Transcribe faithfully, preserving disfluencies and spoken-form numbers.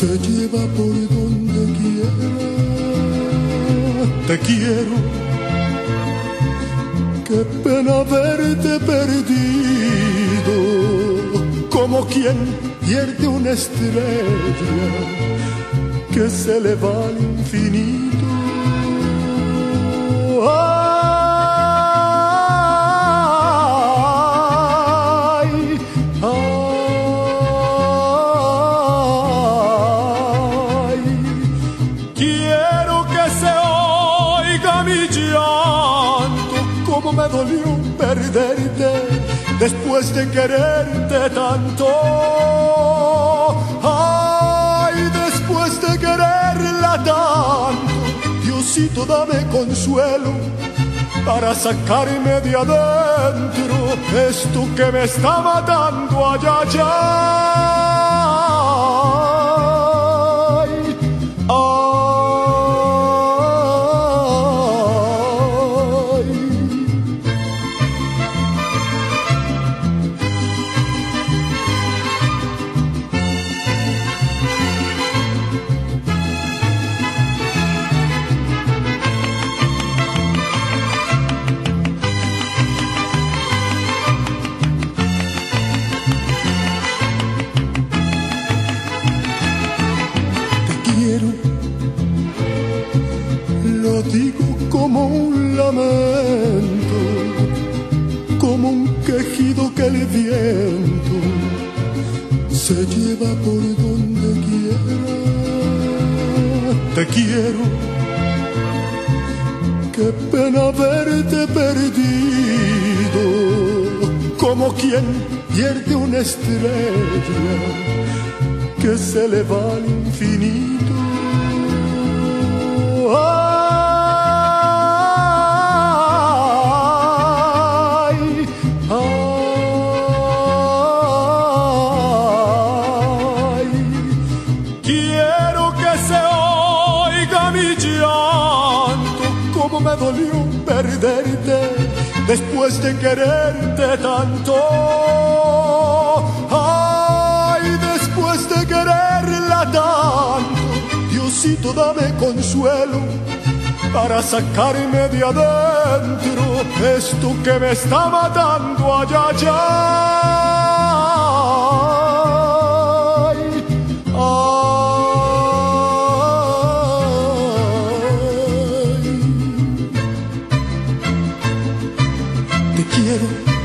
se lleva por donde quiera. Te quiero, qué pena verte perdido, como quien pierde una estrella que se le va al infinito. Ay, ay, quiero que se oiga mi llanto, como me dolió perderte después de quererte tanto. Ay, después de quererla tanto, Diosito, dame consuelo para sacarme de adentro esto que me está matando allá, allá. Ay, ay. Lo digo como un lamento, como un quejido que el viento se lleva por donde quiera. Te quiero, qué pena verte perdido, como quien pierde una estrella que se le va al infinito. Ay, ay, quiero que se oiga mi llanto, como me dolió perderte después de quererte tanto. Ay, después de quererla tanto, Diosito, dame consuelo para sacarme de adentro esto que me está matando allá, allá. Ay, ay. Te quiero,